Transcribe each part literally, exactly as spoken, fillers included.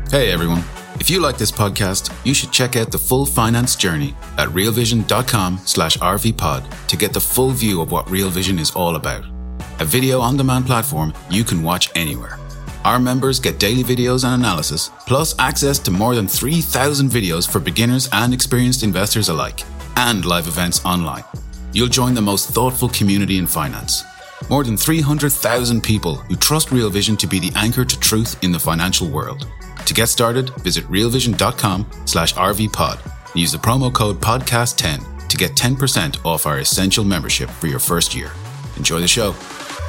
Hey everyone. If you like this podcast, you should check out the full finance journey at realvision.com slash rvpod to get the full view of what Real Vision is all about. A video on-demand platform you can watch anywhere. Our members get daily videos and analysis, plus access to more than three thousand videos for beginners and experienced investors alike, and live events online. You'll join the most thoughtful community in finance. More than three hundred thousand people who trust Real Vision to be the anchor to truth in the financial world. To get started, visit realvision.com slash rvpod and use the promo code podcast ten to get ten percent off our essential membership for your first year. Enjoy the show.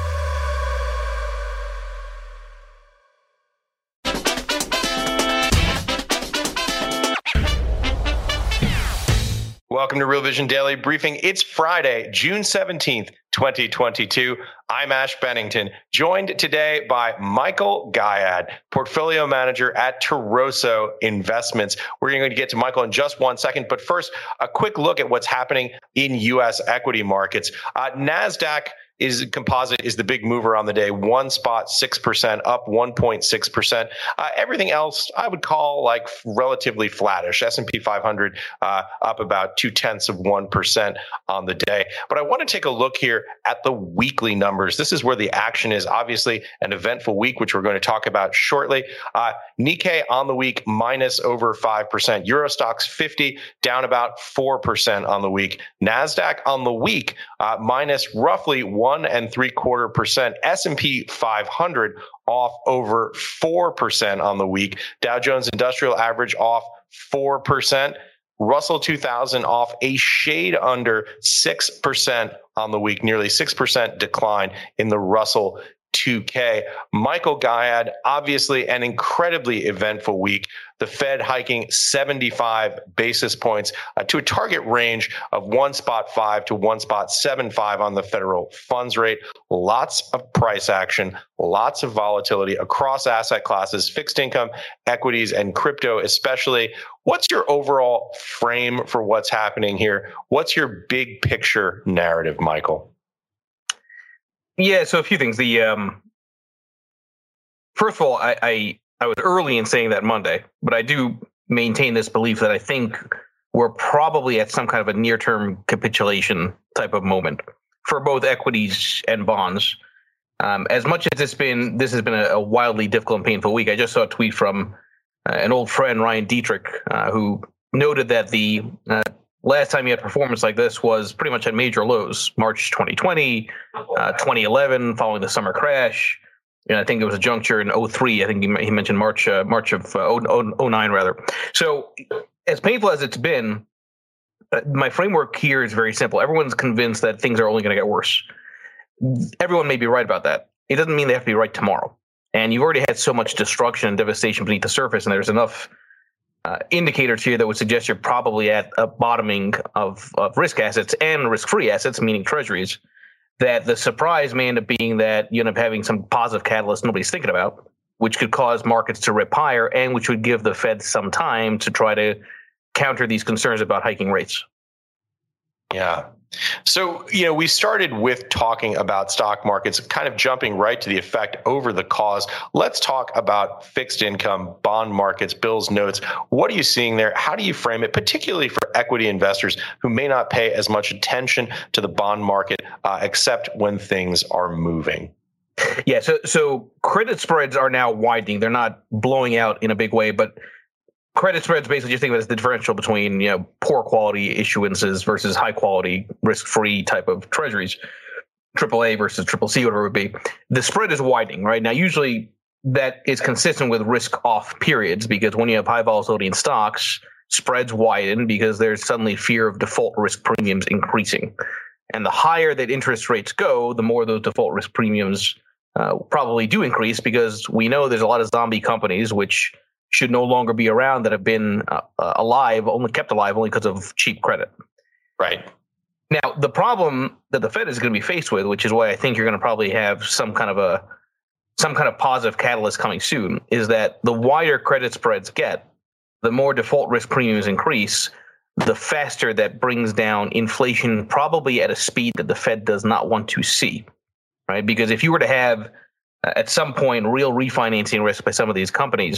Welcome to Real Vision Daily Briefing. It's Friday, June seventeenth, twenty twenty-two. I'm Ash Bennington, joined today by Michael Gayed, portfolio manager at Turoso Investments. We're going to get to Michael in just one second, but first, a quick look at what's happening in U S equity markets. Uh, NASDAQ is composite is the big mover on the day, one spot, six percent up, one point six percent. Uh, everything else I would call like relatively flattish. S and P five hundred uh, up about two tenths of one percent on the day. But I want to take a look here at the weekly numbers. This is where the action is. Obviously, an eventful week, which we're going to talk about shortly. Uh, Nikkei on the week minus over five percent. Euro Stoxx fifty down about four percent on the week. NASDAQ on the week uh, minus roughly one and three quarter percent. S and P five hundred off over four percent on the week. Dow Jones Industrial Average off four percent. Russell two thousand off a shade under six percent on the week, nearly six percent decline in the Russell two K. Michael Gayed, obviously an incredibly eventful week. The Fed hiking seventy-five basis points uh, to a target range of one spot five to one spot seven five on the federal funds rate. Lots of price action, lots of volatility across asset classes, fixed income, equities, and crypto especially. What's your overall frame for what's happening here? What's your big picture narrative, Michael? Yeah, so a few things. The um, first of all, I, I I was early in saying that Monday, but I do maintain this belief that I think we're probably at some kind of a near-term capitulation type of moment for both equities and bonds. Um, as much as it's been, this has been a, a wildly difficult and painful week. I just saw a tweet from uh, an old friend, Ryan Dietrich, uh, who noted that the uh, last time he had performance like this was pretty much at major lows, March twenty twenty, uh, twenty eleven, following the summer crash. And I think it was a juncture in oh three. I think he, he mentioned March uh, March of uh, oh nine, rather. So as painful as it's been, uh, my framework here is very simple. Everyone's convinced that things are only going to get worse. Everyone may be right about that. It doesn't mean they have to be right tomorrow. And you've already had so much destruction and devastation beneath the surface, and there's enough Uh, indicators here that would suggest you're probably at a bottoming of, of risk assets and risk-free assets, meaning treasuries, that the surprise may end up being that you end up having some positive catalyst nobody's thinking about, which could cause markets to rip higher and which would give the Fed some time to try to counter these concerns about hiking rates. Yeah. So, you know, we started with talking about stock markets, kind of jumping right to the effect over the cause. Let's talk about fixed income, bond markets, bills, notes. What are you seeing there? How do you frame it, particularly for equity investors who may not pay as much attention to the bond market, uh, except when things are moving? Yeah, so so credit spreads are now widening. They're not blowing out in a big way, but credit spreads basically just think of it as the differential between, you know, poor quality issuances versus high quality risk-free type of treasuries, triple A versus triple C, whatever it would be. The spread is widening right now. Usually that is consistent with risk off periods, because when you have high volatility in stocks, spreads widen because there's suddenly fear of default risk premiums increasing. And the higher that interest rates go, the more those default risk premiums uh, probably do increase, because we know there's a lot of zombie companies which should no longer be around that have been uh, alive, only kept alive only because of cheap credit. Right. Now, the problem that the Fed is going to be faced with, which is why I think you're going to probably have some kind of a some kind of positive catalyst coming soon, is that the wider credit spreads get, the more default risk premiums increase, the faster that brings down inflation, probably at a speed that the Fed does not want to see, right? Because if you were to have, uh, at some point, real refinancing risk by some of these companies,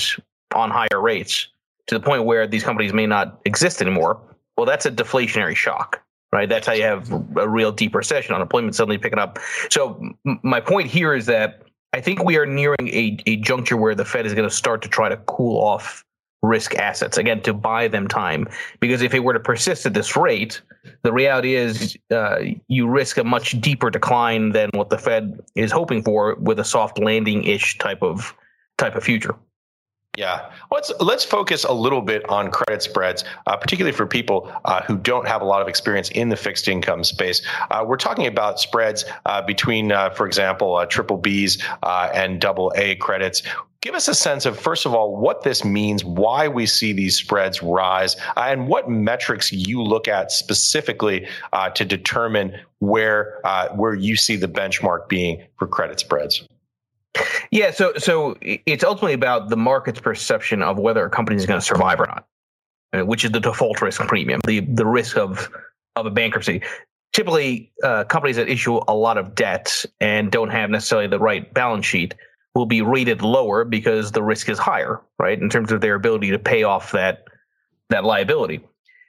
on higher rates to the point where these companies may not exist anymore, well, that's a deflationary shock, right? That's how you have a real deep recession, unemployment suddenly picking up. So m- my point here is that I think we are nearing a, a juncture where the Fed is going to start to try to cool off risk assets, again, to buy them time. Because if it were to persist at this rate, the reality is uh, you risk a much deeper decline than what the Fed is hoping for with a soft landing-ish type of type of future. Yeah, let's let's focus a little bit on credit spreads, uh, particularly for people uh, who don't have a lot of experience in the fixed income space. Uh, we're talking about spreads uh, between, uh, for example, uh, triple B's uh, and double A credits. Give us a sense of, first of all, what this means, why we see these spreads rise, uh, and what metrics you look at specifically uh, to determine where uh, where you see the benchmark being for credit spreads. Yeah, so so it's ultimately about the market's perception of whether a company is going to survive or not, which is the default risk premium, the the risk of of a bankruptcy. Typically, uh, companies that issue a lot of debt and don't have necessarily the right balance sheet will be rated lower because the risk is higher, right, in terms of their ability to pay off that that liability.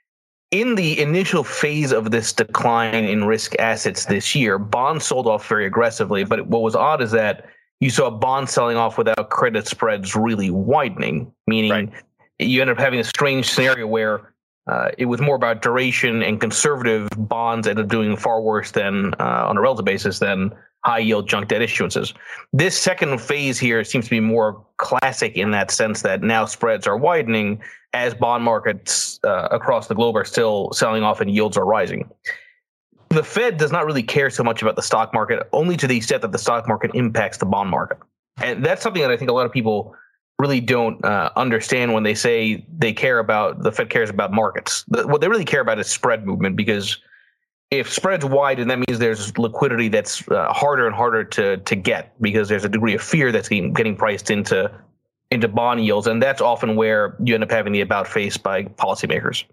In the initial phase of this decline in risk assets this year, bonds sold off very aggressively. But what was odd is that you saw bonds selling off without credit spreads really widening, meaning right. you ended up having a strange scenario where uh, it was more about duration, and conservative bonds ended up doing far worse than uh, on a relative basis than high yield junk debt issuances. This second phase here seems to be more classic in that sense that now spreads are widening as bond markets uh, across the globe are still selling off and yields are rising. The Fed does not really care so much about the stock market, only to the extent that the stock market impacts the bond market. And that's something that I think a lot of people really don't uh, understand when they say they care about, the Fed cares about markets. The, what they really care about is spread movement, because if spreads widen, that means there's liquidity that's uh, harder and harder to to get, because there's a degree of fear that's getting, getting priced into, into bond yields. And that's often where you end up having the about face by policymakers.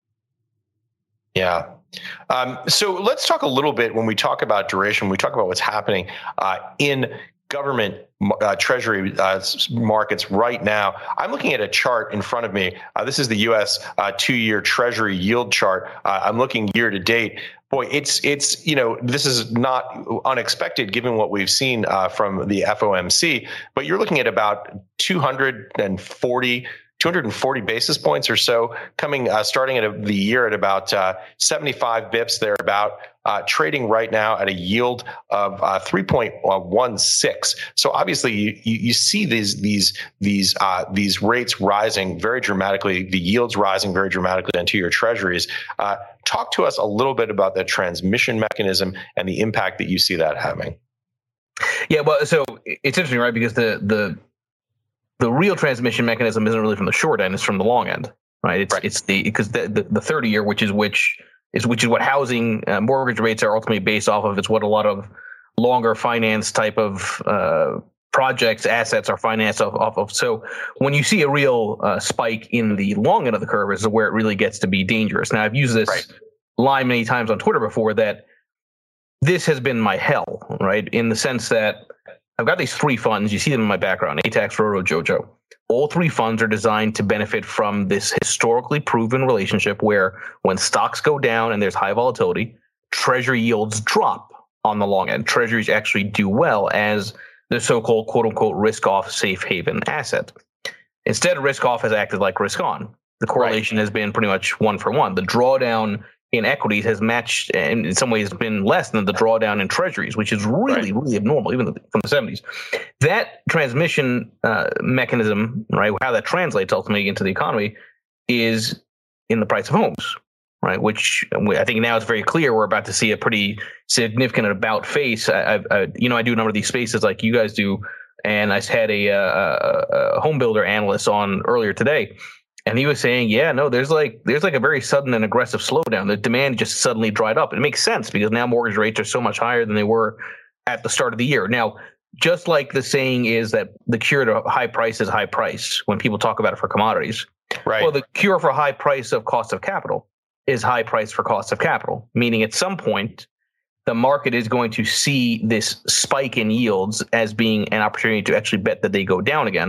Yeah. Um, so let's talk a little bit when we talk about duration, we talk about what's happening uh, in government uh, treasury uh, markets right now. I'm looking at a chart in front of me. Uh, this is the U S uh, two-year treasury yield chart. Uh, I'm looking year to date. Boy, it's, it's you know, this is not unexpected given what we've seen uh, from the F O M C, but you're looking at about two hundred forty two hundred forty basis points or so coming, uh, starting at a, the year at about uh, seventy-five bips there, about uh, trading right now at a yield of uh, three point one six. So obviously you, you, you see these these these uh, these rates rising very dramatically, the yields rising very dramatically on two-year treasuries. Uh, talk to us a little bit about that transmission mechanism and the impact that you see that having. Yeah, well, so it's interesting, right? Because the the The real transmission mechanism isn't really from the short end; it's from the long end, right? It's right. it's the because the, the the thirty year, which is which is which is what housing uh, mortgage rates are ultimately based off of. It's what a lot of longer finance type of uh, projects, assets are financed off, off of. So when you see a real uh, spike in the long end of the curve, is where it really gets to be dangerous. Now, I've used this right. line many times on Twitter before, that this has been my hell, right? In the sense that I've got these three funds. You see them in my background: A TAX, Roro, Jojo. All three funds are designed to benefit from this historically proven relationship where when stocks go down and there's high volatility, treasury yields drop on the long end. Treasuries actually do well as the so-called quote-unquote risk-off safe haven asset. Instead, risk-off has acted like risk-on. The correlation right. has been pretty much one for one. The drawdown in equities has matched, and in some ways been less than the drawdown in treasuries, which is really, right. really abnormal, even from the seventies. That transmission uh, mechanism, right, how that translates ultimately into the economy is in the price of homes, right, which I think now it's very clear we're about to see a pretty significant about face. I, I, you know, I do a number of these spaces like you guys do, and I had a, a, a home builder analyst on earlier today. And he was saying, yeah, no, there's like there's like a very sudden and aggressive slowdown. The demand just suddenly dried up. It makes sense because now mortgage rates are so much higher than they were at the start of the year. Now, just like the saying is that the cure to high price is high price when people talk about it for commodities. Right. Well, the cure for high price of cost of capital is high price for cost of capital, meaning at some point the market is going to see this spike in yields as being an opportunity to actually bet that they go down again.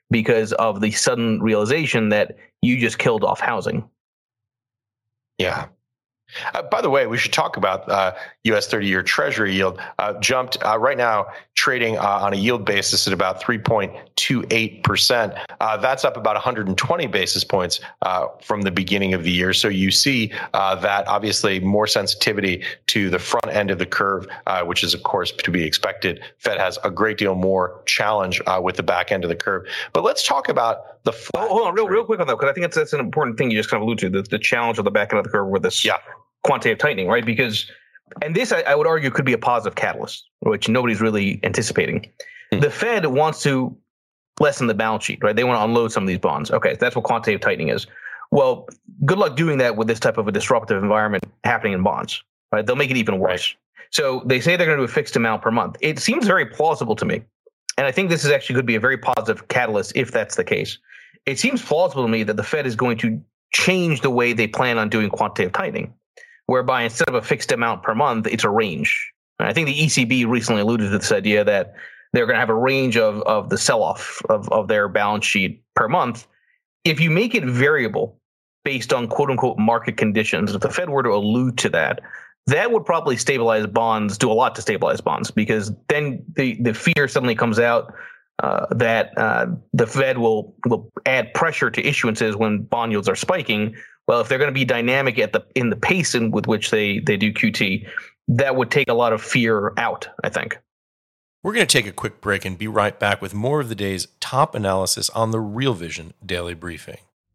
because of the sudden realization that you just killed off housing. Yeah. Uh, by the way, we should talk about uh, U S thirty-year Treasury yield. Uh, jumped uh, right now, trading uh, on a yield basis at about three point two eight percent. Uh, that's up about one hundred twenty basis points uh, from the beginning of the year. So you see uh, that obviously more sensitivity to the front end of the curve, uh, which is, of course, to be expected. Fed has a great deal more challenge uh, with the back end of the curve. But let's talk about the flat. Oh, hold on, real, real quick on that, because I think that's, that's an important thing you just kind of alluded to, the, the challenge of the back end of the curve with this. Yeah. Quantitative tightening, right? Because, and this I, I would argue could be a positive catalyst, which nobody's really anticipating. Mm. The Fed wants to lessen the balance sheet, right? They want to unload some of these bonds. Okay, that's what quantitative tightening is. Well, good luck doing that with this type of a disruptive environment happening in bonds, right? They'll make it even worse. Right. So they say they're going to do a fixed amount per month. It seems very plausible to me. And I think this is actually could be a very positive catalyst if that's the case. It seems plausible to me that the Fed is going to change the way they plan on doing quantitative tightening, whereby instead of a fixed amount per month, it's a range. And I think the E C B recently alluded to this idea that they're going to have a range of, of the sell-off of, of their balance sheet per month. If you make it variable based on quote-unquote market conditions, if the Fed were to allude to that, that would probably stabilize bonds, do a lot to stabilize bonds, because then the, the fear suddenly comes out uh, that uh, the Fed will, will add pressure to issuances when bond yields are spiking. Well, if they're going to be dynamic at the in the pace in with which they, they do Q T, that would take a lot of fear out, I think. We're going to take a quick break and be right back with more of the day's top analysis on the Real Vision Daily Briefing.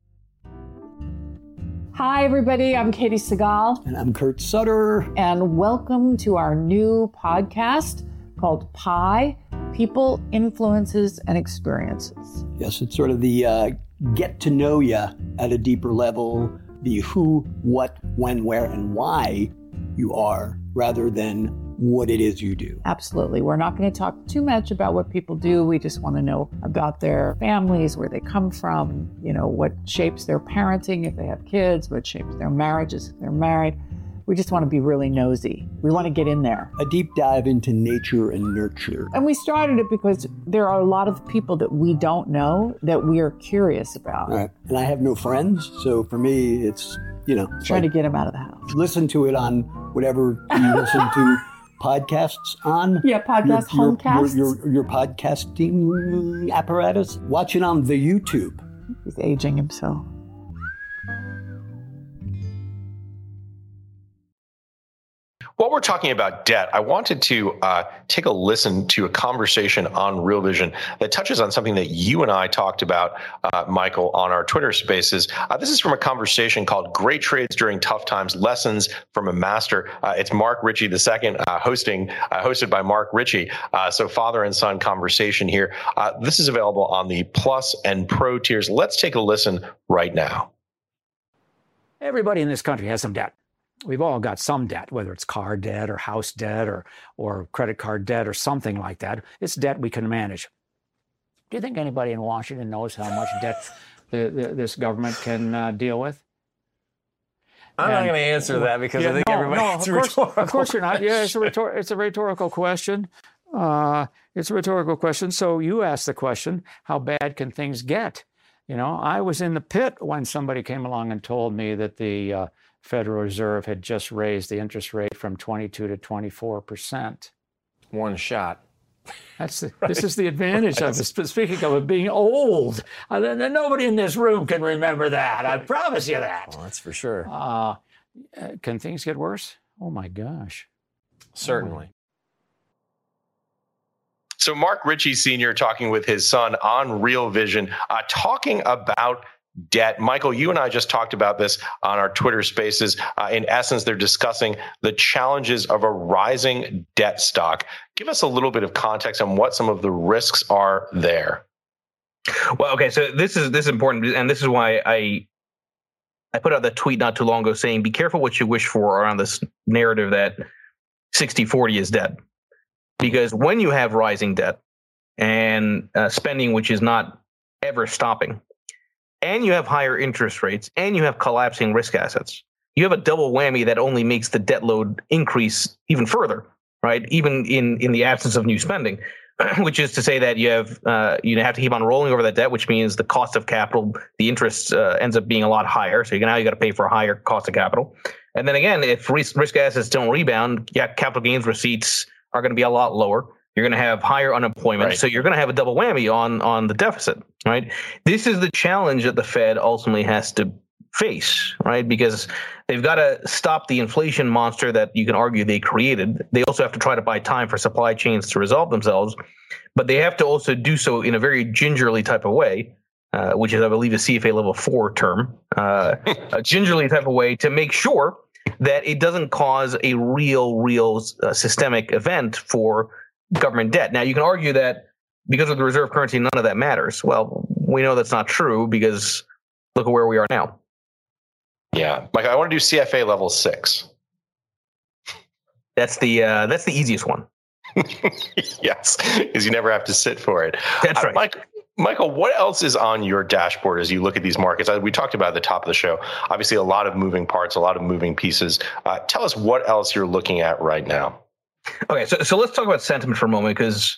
Hi, everybody. I'm Katie Segal. And I'm Kurt Sutter. And welcome to our new podcast called Pi, People, Influences, and Experiences. Yes, it's sort of the uh, get to know you at a deeper level, the who, what, when, where, and why you are, rather than what it is you do. Absolutely. We're not going to talk too much about what people do. We just want to know about their families, where they come from, you know, what shapes their parenting if they have kids, what shapes their marriages if they're married. We just want to be really nosy. We want to get in there. A deep dive into nature and nurture. And we started it because there are a lot of people that we don't know that we are curious about. All right. And I have no friends, so for me, it's, you know. Trying like, to get them out of the house. Listen to it on whatever you listen to podcasts on. Yeah, podcast, your, homecasts. Your, your, your podcasting apparatus. Watch it on the YouTube. He's aging himself. While we're talking about debt, I wanted to uh, take a listen to a conversation on Real Vision that touches on something that you and I talked about, uh, Michael, on our Twitter Spaces. Uh, this is from a conversation called "Great Trades During Tough Times: Lessons from a Master." Uh, it's Mark Ritchie the second, uh, hosting, uh, hosted by Mark Ritchie. Uh, so father and son conversation here. Uh, this is available on the Plus and Pro tiers. Let's take a listen right now. Everybody in this country has some debt. We've all got some debt, whether it's car debt or house debt or or credit card debt or something like that. It's debt we can manage. Do you think anybody in Washington knows how much debt the, the, this government can uh, deal with? I'm and, not going to answer that because yeah, I think no, everybody no, it's of a course, rhetorical of course you're not. Yeah, it's a, rhetor- it's a rhetorical question. Uh, it's a rhetorical question. So you ask the question, how bad can things get? You know, I was in the pit when somebody came along and told me that the uh, Federal Reserve had just raised the interest rate from twenty-two to twenty-four percent. One shot. That's the, right. This is the advantage right. of it. Speaking of it being old, uh, nobody in this room can remember that. I promise you that. Well, that's for sure. Uh, can things get worse? Oh my gosh. Certainly. So Mark Ritchie Senior talking with his son on Real Vision, uh, talking about debt. Michael, you and I just talked about this on our Twitter Spaces. Uh, in essence, they're discussing the challenges of a rising debt stock. Give us a little bit of context on what some of the risks are there. Well, okay, so this is this is important, and this is why I I put out that tweet not too long ago saying, be careful what you wish for around this narrative that sixty forty is debt. Because when you have rising debt and uh, spending, which is not ever stopping, and you have higher interest rates, and you have collapsing risk assets, you have a double whammy that only makes the debt load increase even further, right? Even in, in the absence of new spending. which is to say that you have uh, you have to keep on rolling over that debt, which means the cost of capital, the interest uh, ends up being a lot higher. So you now you got to pay for a higher cost of capital. And then again, if risk, risk assets don't rebound, yeah, capital gains receipts are going to be a lot lower. You're going to have higher unemployment. Right. So you're going to have a double whammy on, on the deficit, right? This is the challenge that the Fed ultimately has to face, right? Because they've got to stop the inflation monster that you can argue they created. They also have to try to buy time for supply chains to resolve themselves, but they have to also do so in a very gingerly type of way, uh, which is, I believe, a C F A level four term, uh, a gingerly type of way to make sure that it doesn't cause a real, real uh, systemic event for government debt. Now, you can argue that because of the reserve currency, none of that matters. Well, we know that's not true because look at where we are now. Yeah, Mike, I want to do C F A level six. That's the uh, that's the easiest one. Yes, because you never have to sit for it. That's right. Uh, Mike, Michael, what else is on your dashboard as you look at these markets? We talked about at the top of the show, obviously a lot of moving parts, a lot of moving pieces. Uh, tell us what else you're looking at right now. Okay, so so let's talk about sentiment for a moment, because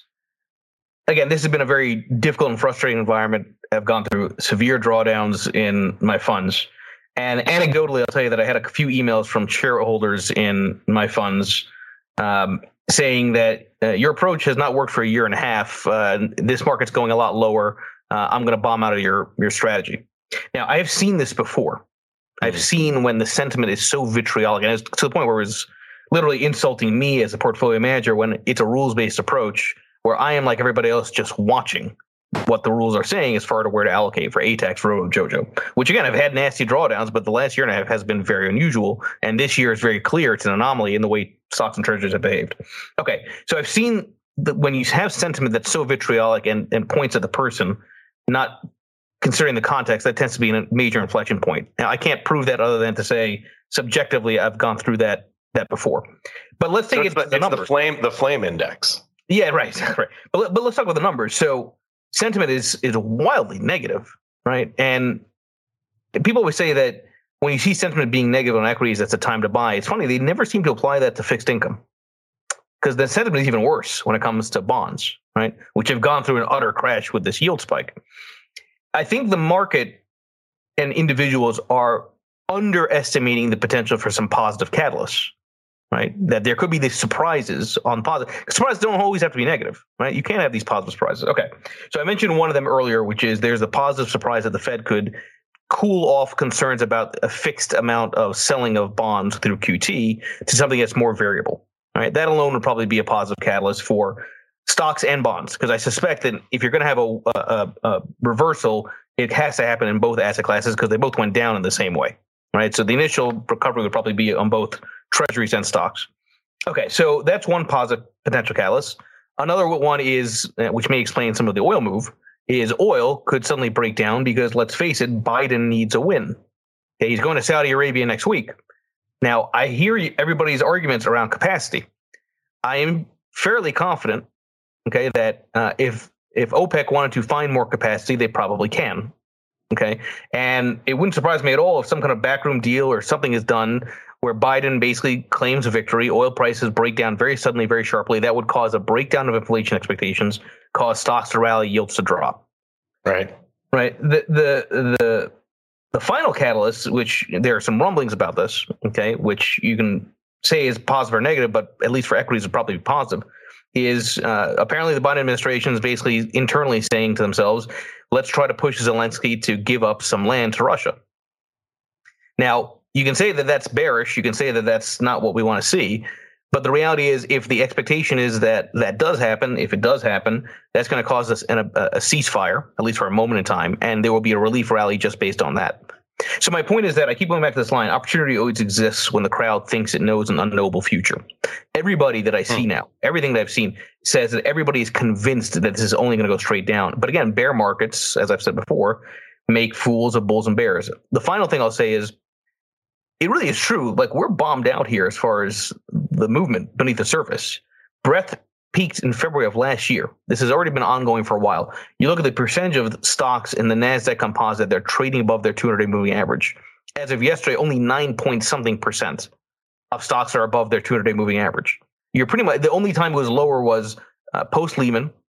again, this has been a very difficult and frustrating environment. I've gone through severe drawdowns in my funds. And anecdotally, I'll tell you that I had a few emails from shareholders in my funds um, saying that uh, your approach has not worked for a year and a half. Uh, this market's going a lot lower. Uh, I'm going to bomb out of your, your strategy. Now, I have seen this before. I've mm-hmm. seen when the sentiment is so vitriolic, and it's to the point where it was literally insulting me as a portfolio manager when it's a rules-based approach where I am like everybody else just watching what the rules are saying as far as where to allocate for A TAX, Roto, Jojo, which again, I've had nasty drawdowns, but the last year and a half has been very unusual. And this year is very clear. It's an anomaly in the way stocks and treasuries have behaved. Okay. So I've seen that when you have sentiment that's so vitriolic and, and points at the person, not considering the context, that tends to be a major inflection point. Now, I can't prove that other than to say subjectively, I've gone through that, that before, but let's take so it it's the, to the it's numbers. the flame, the flame index. Yeah, right. right. But, but let's talk about the numbers. So, sentiment is is wildly negative, right? And people always say that when you see sentiment being negative on equities, that's a time to buy. It's funny, they never seem to apply that to fixed income, because the sentiment is even worse when it comes to bonds, right? Which have gone through an utter crash with this yield spike. I think the market and individuals are underestimating the potential for some positive catalysts, right? That there could be these surprises on positive. Surprises don't always have to be negative, right? You can't have these positive surprises. Okay. So I mentioned one of them earlier, which is there's a positive surprise that the Fed could cool off concerns about a fixed amount of selling of bonds through Q T to something that's more variable, right? That alone would probably be a positive catalyst for stocks and bonds, because I suspect that if you're going to have a, a, a reversal, it has to happen in both asset classes because they both went down in the same way, right? So the initial recovery would probably be on both treasuries and stocks. Okay, so that's one positive potential catalyst. Another one is, which may explain some of the oil move, is oil could suddenly break down because, let's face it, Biden needs a win. Okay, he's going to Saudi Arabia next week. Now, I hear everybody's arguments around capacity. I am fairly confident, okay, that uh, if if OPEC wanted to find more capacity, they probably can. Okay, and it wouldn't surprise me at all if some kind of backroom deal or something is done where Biden basically claims a victory, oil prices break down very suddenly, very sharply. That would cause a breakdown of inflation expectations, cause stocks to rally, yields to drop. Right. Right. The the the the final catalyst, which there are some rumblings about this, okay, which you can say is positive or negative, but at least for equities would probably be positive, is uh, apparently the Biden administration is basically internally saying to themselves, let's try to push Zelensky to give up some land to Russia. Now, you can say that that's bearish. You can say that that's not what we want to see. But the reality is, if the expectation is that that does happen, if it does happen, that's going to cause us an, a, a ceasefire, at least for a moment in time, and there will be a relief rally just based on that. So my point is that I keep going back to this line. Opportunity always exists when the crowd thinks it knows an unknowable future. Everybody that I see hmm. now, everything that I've seen says that everybody is convinced that this is only going to go straight down. But again, bear markets, as I've said before, make fools of bulls and bears. The final thing I'll say is, it really is true. Like, we're bombed out here as far as the movement beneath the surface. Breadth peaked in February of last year. This has already been ongoing for a while. You look at the percentage of stocks in the NASDAQ composite, they're trading above their two hundred day moving average. As of yesterday, only nine point something percent of stocks are above their two hundred day moving average. You're pretty much, the only time it was lower was uh, post Lehman,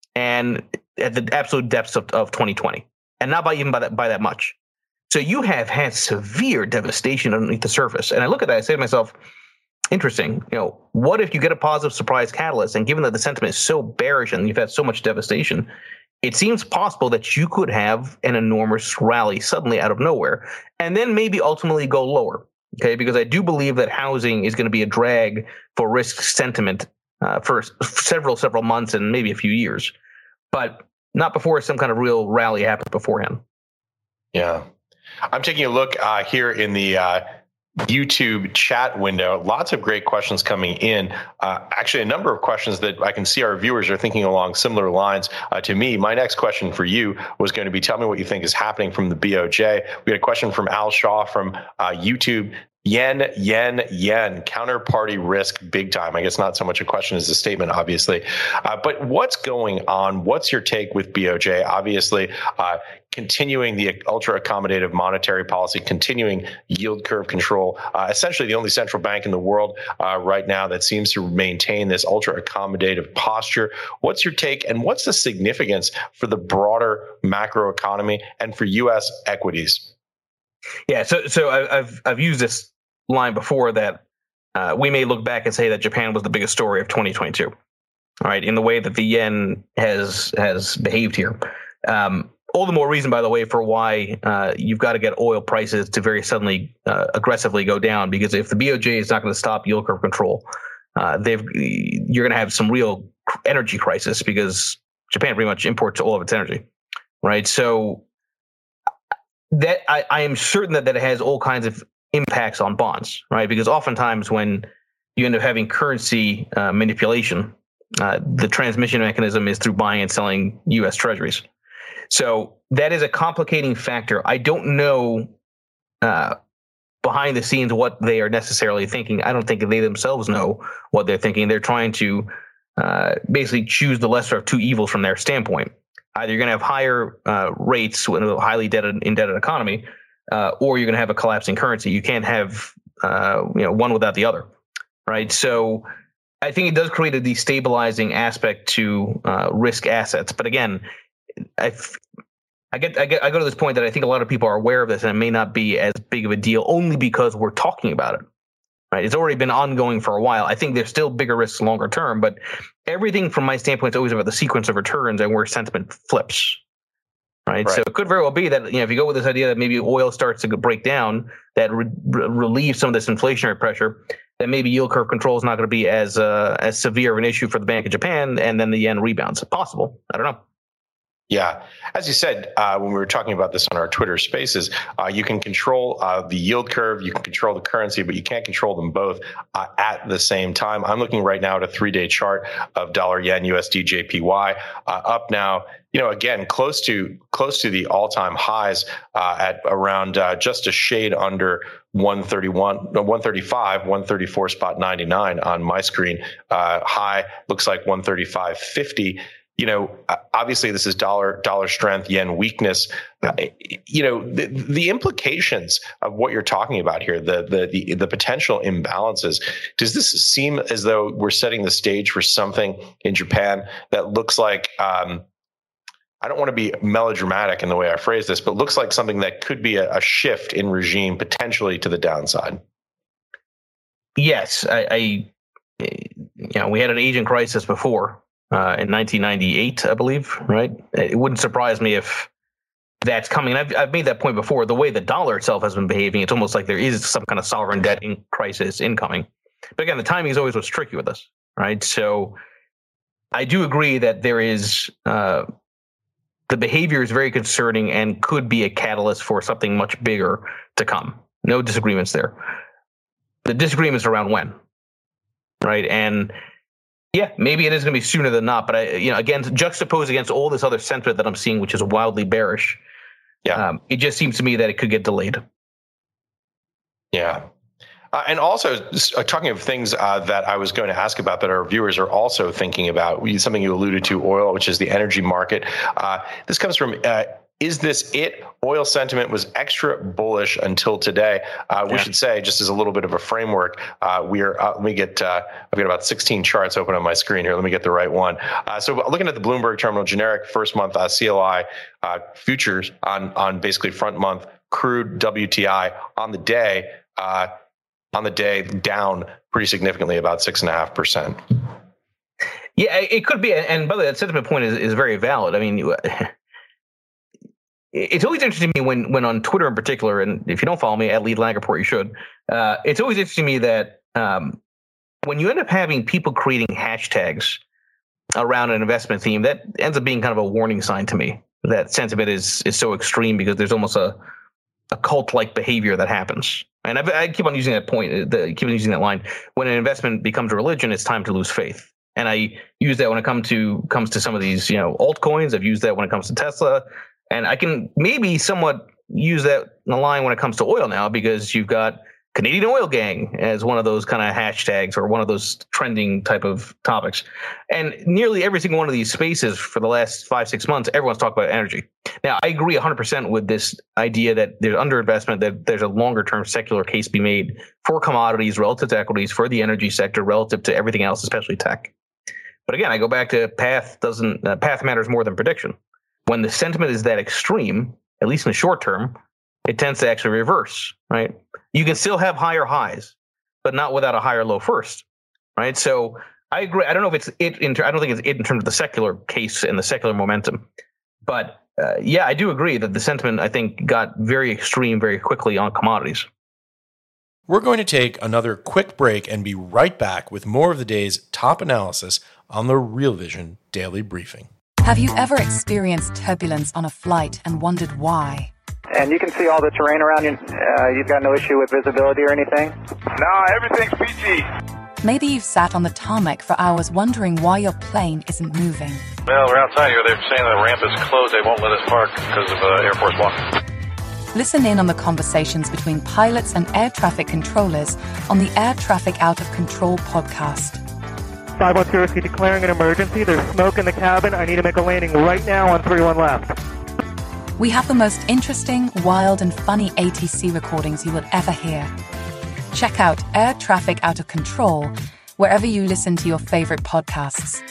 and at the absolute depths of, of twenty twenty, and not by even by that by that much. So you have had severe devastation underneath the surface. And I look at that, I say to myself, interesting, you know, what if you get a positive surprise catalyst? And given that the sentiment is so bearish and you've had so much devastation, it seems possible that you could have an enormous rally suddenly out of nowhere, and then maybe ultimately go lower. Okay, because I do believe that housing is going to be a drag for risk sentiment uh, for several, several months and maybe a few years, but not before some kind of real rally happens beforehand. Yeah. I'm taking a look uh, here in the uh, YouTube chat window. Lots of great questions coming in. Uh, actually, a number of questions that I can see our viewers are thinking along similar lines uh, to me. My next question for you was going to be, tell me what you think is happening from the B O J. We had a question from Al Shaw from uh, YouTube. Yen, yen, yen, counterparty risk big time. I guess not so much a question as a statement, obviously. Uh, but what's going on? What's your take with B O J? Obviously, uh, continuing the ultra accommodative monetary policy, continuing yield curve control, uh, essentially the only central bank in the world uh, right now that seems to maintain this ultra accommodative posture. What's your take, and what's the significance for the broader macro economy and for U S equities? Yeah, so so I've I've used this line before that uh, we may look back and say that Japan was the biggest story of twenty twenty-two. All right, in the way that the yen has has behaved here. Um, all the more reason, by the way, for why uh, you've got to get oil prices to very suddenly uh, aggressively go down. Because if the B O J is not going to stop yield curve control, uh, they've you're going to have some real energy crisis because Japan pretty much imports all of its energy, right? So. That I, I am certain that, that it has all kinds of impacts on bonds, right? Because oftentimes when you end up having currency uh, manipulation, uh, the transmission mechanism is through buying and selling U S treasuries. So that is a complicating factor. I don't know uh, behind the scenes what they are necessarily thinking. I don't think they themselves know what they're thinking. They're trying to uh, basically choose the lesser of two evils from their standpoint. Either you're going to have higher uh, rates in a highly indebted, indebted economy, uh, or you're going to have a collapsing currency. You can't have uh, you know one without the other, right? So I think it does create a destabilizing aspect to uh, risk assets. But again, I I get I get I go to this point that I think a lot of people are aware of this, and it may not be as big of a deal only because we're talking about it. Right, it's already been ongoing for a while. I think there's still bigger risks longer term, but everything from my standpoint is always about the sequence of returns and where sentiment flips. Right? right. So it could very well be that, you know, if you go with this idea that maybe oil starts to break down, that re- re- relieves some of this inflationary pressure, that maybe yield curve control is not going to be as uh, as severe of an issue for the Bank of Japan, and then the yen rebounds. Possible. I don't know. Yeah. As you said, uh, when we were talking about this on our Twitter spaces, uh, you can control uh, the yield curve, you can control the currency, but you can't control them both uh, at the same time. I'm looking right now at a three-day chart of dollar yen U S D J P Y uh, up now, you know, again, close to close to the all-time highs uh, at around uh, just a shade under one thirty-one, no, one thirty-five, one thirty-four spot ninety-nine on my screen. Uh, high looks like one thirty-five fifty. You know, obviously this is dollar dollar strength, yen weakness. Uh, you know, the, the implications of what you're talking about here, the, the the the potential imbalances. Does this seem as though we're setting the stage for something in Japan that looks like? Um, I don't want to be melodramatic in the way I phrase this, but looks like something that could be a, a shift in regime potentially to the downside. Yes, I, I you know, we had an Asian crisis before. Uh, in nineteen ninety-eight, I believe, right? It wouldn't surprise me if that's coming. And I've, I've made that point before. The way the dollar itself has been behaving, it's almost like there is some kind of sovereign debt in crisis incoming. But again, the timing is always what's tricky with us, right? So I do agree that there is uh, the behavior is very concerning and could be a catalyst for something much bigger to come. No disagreements there. The disagreements around when, right? And yeah, maybe it is going to be sooner than not, but I, you know, again, juxtaposed against all this other sentiment that I'm seeing, which is wildly bearish. Yeah, um, it just seems to me that it could get delayed. Yeah, uh, and also uh, talking of things uh, that I was going to ask about that our viewers are also thinking about. Something you alluded to, oil, which is the energy market. Uh, this comes from. Uh, Is this it? Oil sentiment was extra bullish until today. Uh, we yeah. should say, just as a little bit of a framework, uh, we are. Uh, let me get. Uh, I've got about sixteen charts open on my screen here. Let me get the right one. Uh, so, looking at the Bloomberg Terminal generic first month uh, C L I uh, futures on on basically front month crude W T I on the day. Uh, on the day, down pretty significantly, about six and a half percent. Yeah, it could be. And by the way, that sentiment point is, is very valid. I mean. It's always interesting to me when, when on Twitter in particular, and if you don't follow me at Lead Lag Report, you should. Uh, it's always interesting to me that um, when you end up having people creating hashtags around an investment theme, that ends up being kind of a warning sign to me. That sentiment is is so extreme because there's almost a a cult-like behavior that happens. And I, I keep on using that point, the, keep on using that line. When an investment becomes a religion, it's time to lose faith. And I use that when it comes to comes to some of these, you know, altcoins. I've used that when it comes to Tesla. And I can maybe somewhat use that in the line when it comes to oil now, because you've got Canadian Oil Gang as one of those kind of hashtags or one of those trending type of topics. And nearly every single one of these spaces for the last five, six months, everyone's talking about energy. Now, I agree one hundred percent with this idea that there's underinvestment, that there's a longer term secular case to be made for commodities relative to equities, for the energy sector relative to everything else, especially tech. But again, I go back to path doesn't uh, path matters more than prediction. When the sentiment is that extreme, at least in the short term, it tends to actually reverse, right? You can still have higher highs, but not without a higher low first, right? So I agree. I don't know if it's it. In, I don't think it's it in terms of the secular case and the secular momentum, but uh, yeah, I do agree that the sentiment, I think, got very extreme very quickly on commodities. We're going to take another quick break and be right back with more of the day's top analysis on the Real Vision Daily Briefing. Have you ever experienced turbulence on a flight and wondered why? And you can see all the terrain around you. Uh, you've got no issue with visibility or anything? No, everything's peachy. Maybe you've sat on the tarmac for hours wondering why your plane isn't moving. Well, we're outside here. They're saying the ramp is closed. They won't let us park because of uh, Air Force One. Listen in on the conversations between pilots and air traffic controllers on the Air Traffic Out of Control podcast. five one zero, declaring an emergency. There's smoke in the cabin. I need to make a landing right now on three one left. We have the most interesting, wild, and funny A T C recordings you will ever hear. Check out Air Traffic Out of Control wherever you listen to your favorite podcasts.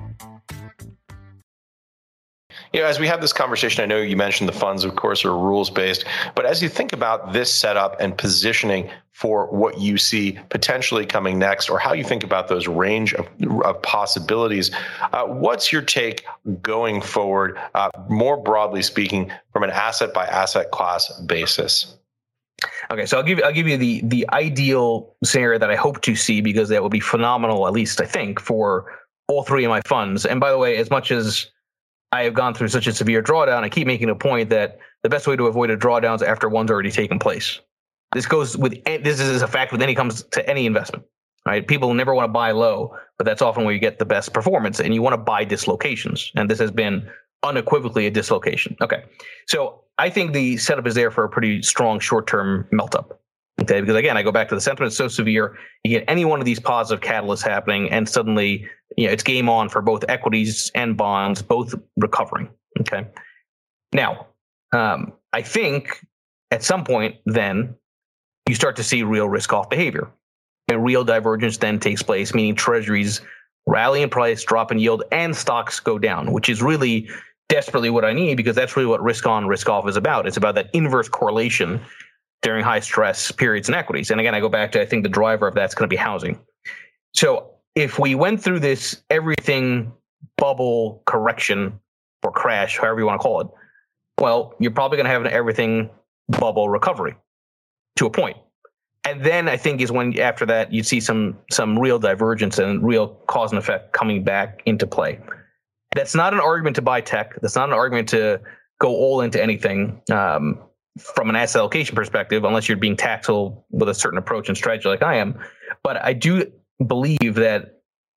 You know, as we have this conversation, I know you mentioned the funds, of course, are rules-based, but as you think about this setup and positioning for what you see potentially coming next, or how you think about those range of, of possibilities, uh, what's your take going forward, uh, more broadly speaking, from an asset-by-asset class basis? Okay, so I'll give I'll give you the the ideal scenario that I hope to see, because that would be phenomenal, at least I think, for all three of my funds. And by the way, as much as I have gone through such a severe drawdown, I keep making a point that the best way to avoid a drawdown is after one's already taken place. This goes with this is a fact with any comes to any investment, right? People never want to buy low, but that's often where you get the best performance, and you want to buy dislocations. And this has been unequivocally a dislocation. Okay, so I think the setup is there for a pretty strong short-term melt-up. Okay, because again, I go back to the sentiment is so severe. You get any one of these positive catalysts happening, and suddenly, you know, it's game on for both equities and bonds, both recovering. Okay, now um, I think at some point then you start to see real risk-off behavior, and real divergence then takes place, meaning treasuries rally in price, drop in yield, and stocks go down, which is really desperately what I need, because that's really what risk on, risk off is about. It's about that inverse correlation during high stress periods in equities. And again, I go back to, I think the driver of that's going to be housing. So if we went through this everything bubble correction or crash, however you want to call it, well, you're probably going to have an everything bubble recovery to a point. And then I think is when after that you'd see some some real divergence and real cause and effect coming back into play. That's not an argument to buy tech. That's not an argument to go all into anything um, from an asset allocation perspective, unless you're being tactical with a certain approach and strategy like I am. But I do believe that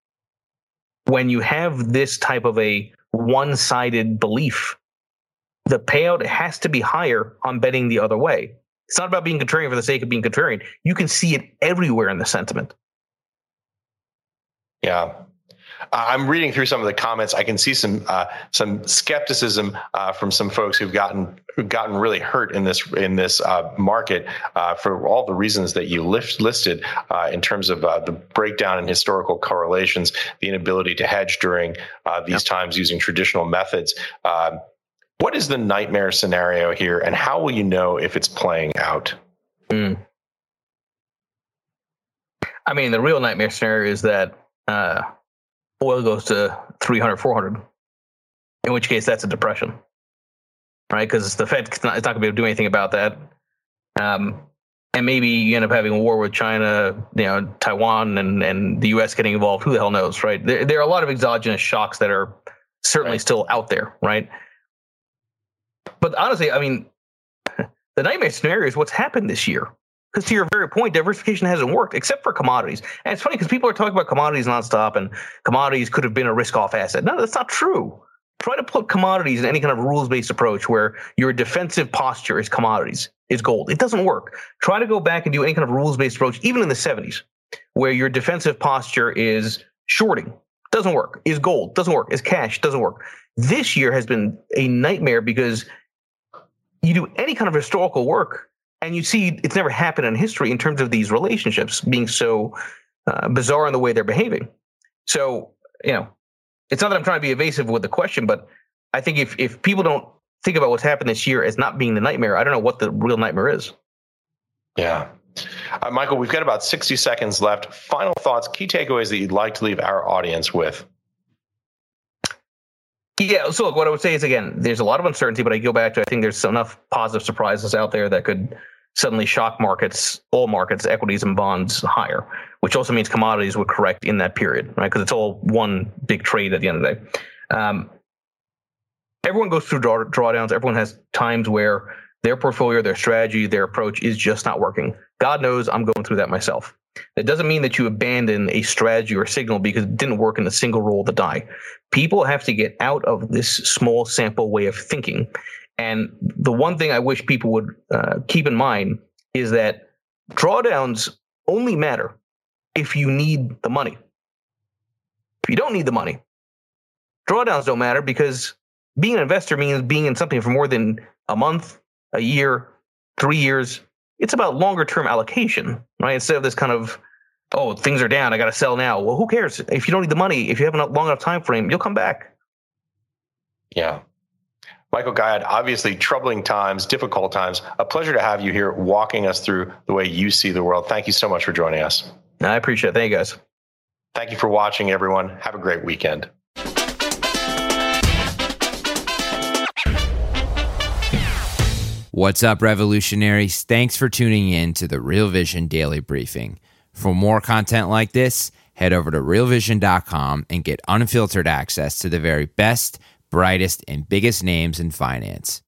when you have this type of a one-sided belief, the payout has to be higher on betting the other way. It's not about being contrarian for the sake of being contrarian. You can see it everywhere in the sentiment. Yeah. I'm reading through some of the comments. I can see some uh, some skepticism uh, from some folks who've gotten who've gotten really hurt in this in this uh, market uh, for all the reasons that you lift, listed uh, in terms of uh, the breakdown in historical correlations, the inability to hedge during uh, these yep. times using traditional methods. Uh, what is the nightmare scenario here, and how will you know if it's playing out? Mm. I mean, the real nightmare scenario is that uh, oil goes to three hundred, four hundred, in which case that's a depression, right? Because the Fed is not, not going to be able to do anything about that. Um, and maybe you end up having a war with China, you know, Taiwan, and, and the U S getting involved. Who the hell knows, right? There, there are a lot of exogenous shocks that are certainly right. still out there, right? But honestly, I mean, the nightmare scenario is what's happened this year. Because to your very point, diversification hasn't worked, except for commodities. And it's funny because people are talking about commodities nonstop, and commodities could have been a risk-off asset. No, that's not true. Try to put commodities in any kind of rules-based approach where your defensive posture is commodities, is gold. It doesn't work. Try to go back and do any kind of rules-based approach, even in the seventies, where your defensive posture is shorting. Doesn't work. Is gold. Doesn't work. Is cash. Doesn't work. This year has been a nightmare because you do any kind of historical work, and you see it's never happened in history in terms of these relationships being so uh, bizarre in the way they're behaving. So, you know, it's not that I'm trying to be evasive with the question, but I think if, if people don't think about what's happened this year as not being the nightmare, I don't know what the real nightmare is. Yeah. Uh, Michael, we've got about sixty seconds left. Final thoughts, key takeaways that you'd like to leave our audience with. Yeah, so look, what I would say is, again, there's a lot of uncertainty, but I go back to I think there's enough positive surprises out there that could suddenly shock markets, all markets, equities and bonds higher, which also means commodities would correct in that period, right? Because it's all one big trade at the end of the day. Um, everyone goes through draw, drawdowns. Everyone has times where their portfolio, their strategy, their approach is just not working. God knows I'm going through that myself. That doesn't mean that you abandon a strategy or signal because it didn't work in a single roll of the die. People have to get out of this small sample way of thinking. And the one thing I wish people would uh, keep in mind is that drawdowns only matter if you need the money. If you don't need the money, drawdowns don't matter, because being an investor means being in something for more than a month, a year, three years. It's about longer term allocation, right? Instead of this kind of, oh, things are down, I got to sell now. Well, who cares? If you don't need the money, if you have a long enough time frame, you'll come back. Yeah. Michael Gayed, obviously troubling times, difficult times. A pleasure to have you here walking us through the way you see the world. Thank you so much for joining us. I appreciate it. Thank you, guys. Thank you for watching, everyone. Have a great weekend. What's up, revolutionaries? Thanks for tuning in to the Real Vision Daily Briefing. For more content like this, head over to real vision dot com and get unfiltered access to the very best, brightest, and biggest names in finance.